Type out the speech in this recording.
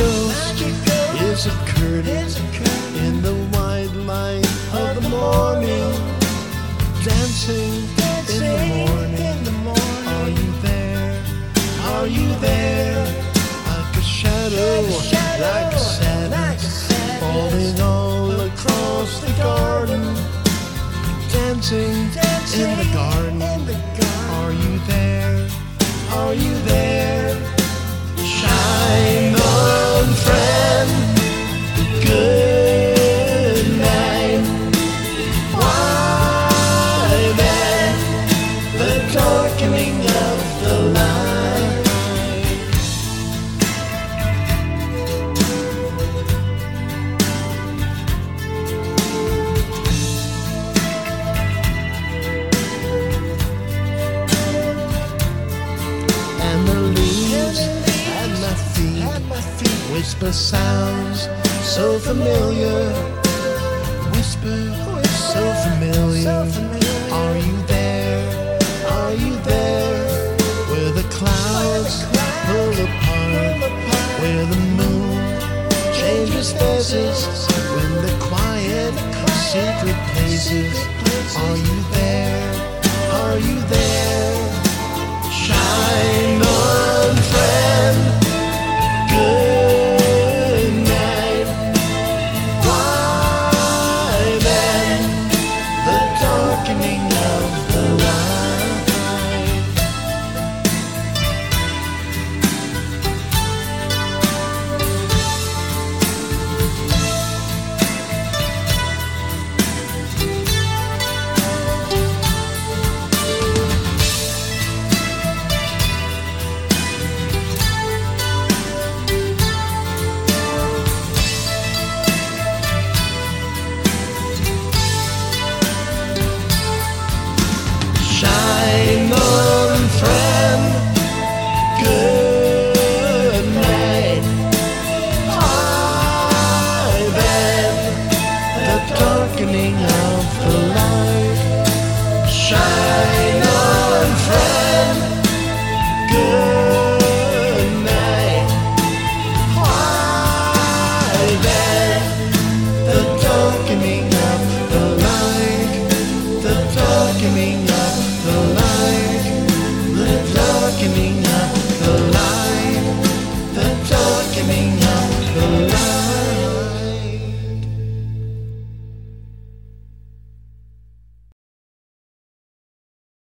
ghost is a curtain in the white light of the morning, dancing in the morning. Are you there? Are you there? Like a shadow, like a sadness, falling all across the garden, dancing in the garden. Are you there? Are you there? Shine on, friend. Good night. Why then the darkening of the light? And the leaves at my feet whisper sounds so familiar. Whisper so familiar. Are you there? Are you there? Where the clouds pull apart, where the moon changes faces, when the quiet secret places. Are you there? Are you there? Shine